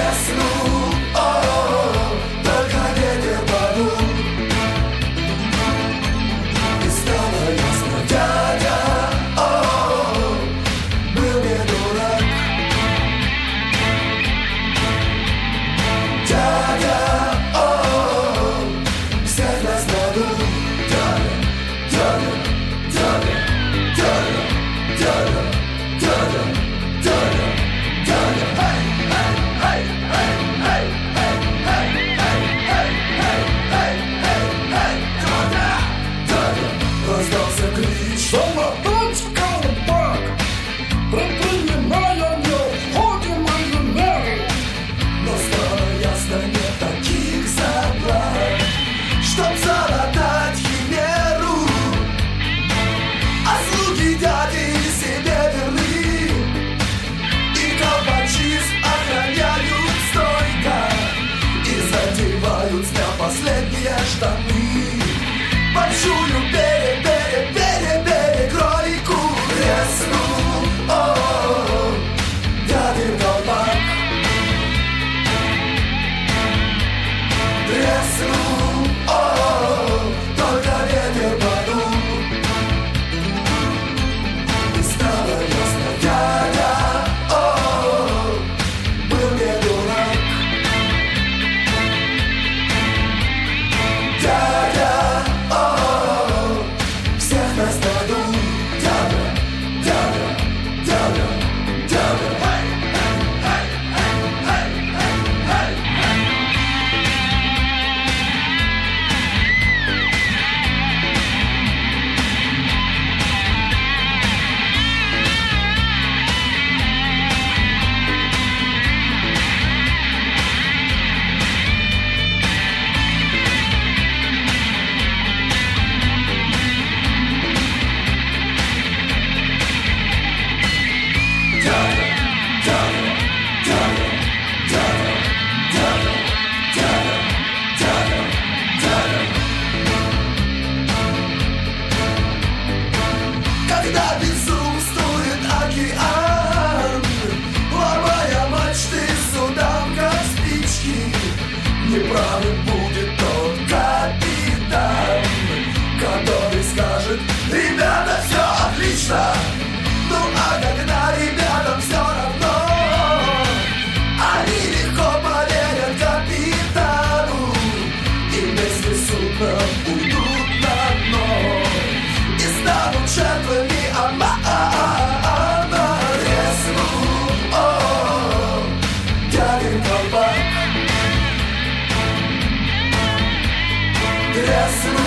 треснул, только ветер подул, и стало ясно, дядя, был не дурак. Дядя, всех нас надул. Дядя, дядя, дядя, дядя, дядя, дядя, дядя, дядя. Эй, эй, эй, эй, эй, эй, эй, эй, эй, эй, эй, эй, дядя, дядя. Раздался клич: Солодать колпак, предпринимая необходимые меры. но стало ясно, нет таких заплат, чтоб залатать химеру. А слуги дяди себе верны, и колпачист охраняют стойко, и задевают с дня последние штаны. Большую перекройку треснул, дядин колпак. Треснул, только ветер подул, и стало ясно, дядя, был не дурак. Дядя, всех нас надул. Дядя, дядя, дядя, дядя. Эй, эй, эй, эй, эй, эй, эй. Когда безумствует океан, ломая мачты судам, как спички, неправым будет тот капитан, который скажет: ребята, все отлично. Ну а когда ребятам все равно, они легко поверят капитану и вместе с судном уйдут на дно и станут жертвами обмана. Треснул, дядин колпак. Треснул.